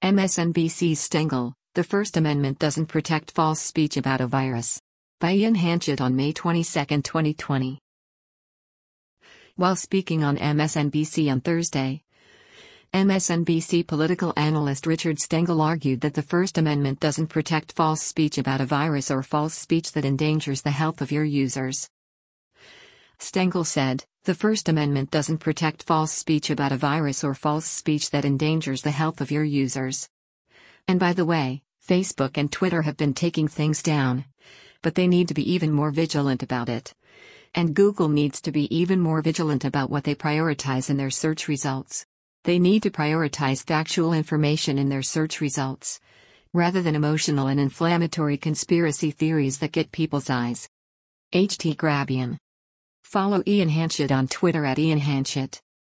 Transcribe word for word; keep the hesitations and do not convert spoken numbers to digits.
M S N B C's Stengel, The First Amendment Doesn't Protect False Speech About a Virus. By Ian Hanchett on May twenty-second, twenty twenty. While speaking on M S N B C on Thursday, M S N B C political analyst Richard Stengel argued that the First Amendment doesn't protect false speech about a virus or false speech that endangers the health of your users. Stengel said, "The First Amendment doesn't protect false speech about a virus or false speech that endangers the health of your users. And by the way, Facebook and Twitter have been taking things down, but they need to be even more vigilant about it. And Google needs to be even more vigilant about what they prioritize in their search results. They need to prioritize factual information in their search results, rather than emotional and inflammatory conspiracy theories that get people's eyes." H T Grabian. Follow Ian Hanchett on Twitter at Ian Hanchett.